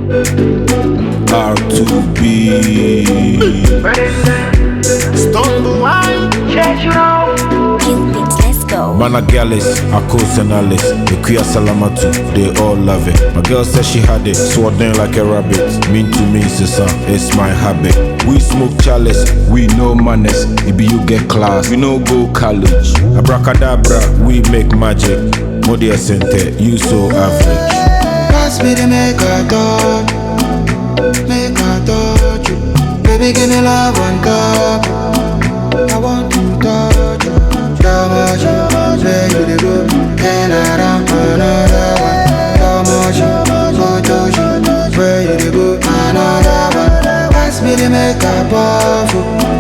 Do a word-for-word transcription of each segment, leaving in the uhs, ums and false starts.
R two B Stumble wine, Cupid, let's go. Mana Gallus, Akos and Alice, Ikuya Salamatu, they all love it. My girl said she had it, swatting like a rabbit. Mean to me, sister, it's my habit. We smoke chalice, we know manners. If you get class, we no go college. Abracadabra, we make magic. Modia Center, you so average. Pass me the make a touch, make a touch you. Baby, give me love on top. I want to touch you. How much you say you the good, and I don't another one. How much you go touch you, where you the good, another one. Pass me the make a puff.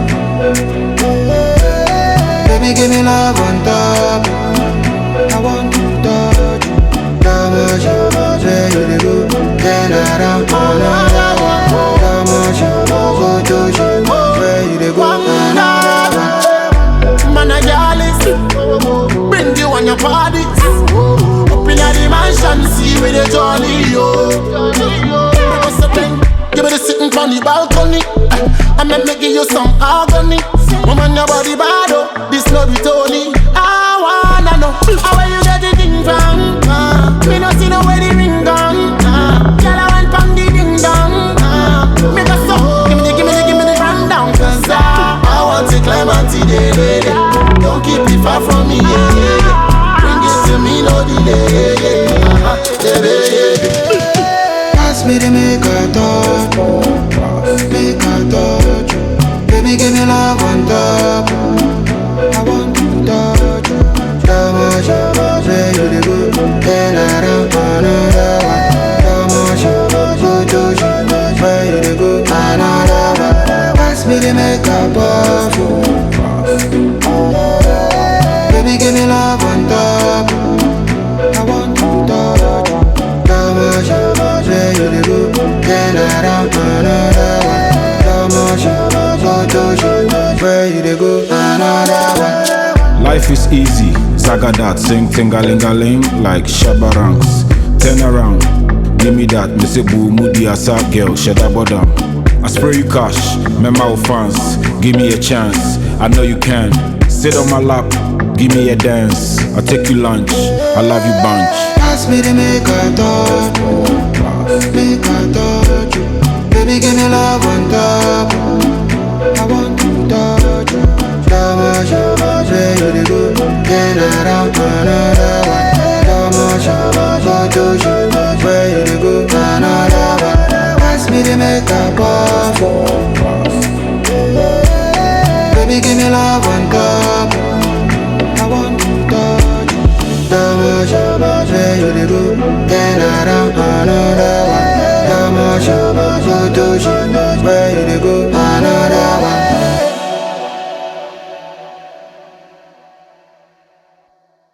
Baby, give me love on top. I want to touch you. How much you say you the good, and I don't another one. How much you go touch you, where you the good, another one. man a Gallus, bring you on your party. Up in the mansion, see where they jolly yo. What's the thing? Give me the sitting on the balcony. I'm making you some agony. Woman, your body bad, oh, this love it only. I wanna know how where you get the thing from. Uh, me no see no where the ring gone. Uh, girl, I went from the ding dong. Uh, make a song, give me the, give me the, give me the rundown. Cause I, I want to climb until the day. Don't keep it far from me, yeah, yeah, yeah. Bring it to me, no delay, yeah, yeah. Uh-huh, yeah, yeah, yeah. Pass me the make a touch, make a touch. Baby, give me love on top. I want to touch you. How much you say you the good, and I don't another one. How much you go touch you, where you the good, another one. Pass me the make a puff. Baby, give me love on top. I want to touch you. How much you say you the good, and I don't another one. How much you go touch you, where you the good, another one. Life is easy, Zagadat, sing tingalingaling like Shabarangs. Turn around, give me that, me say boo moody asa girl, sheda bodam. I spray you cash, member fans, give me a chance, I know you can. Sit on my lap, give me a dance, I'll take you lunch, I love you bunch. Pass me the make a touch, make a touch you. Baby, give me love on top. I want to touch you. How much you say you the good, and I don't another one. How much you go touch you, where you the good, another one. Pass me the make a puff. Baby, give me love on top. I want to touch you. How much you say you the good, and I don't another one. How much you go touch you, where you the good,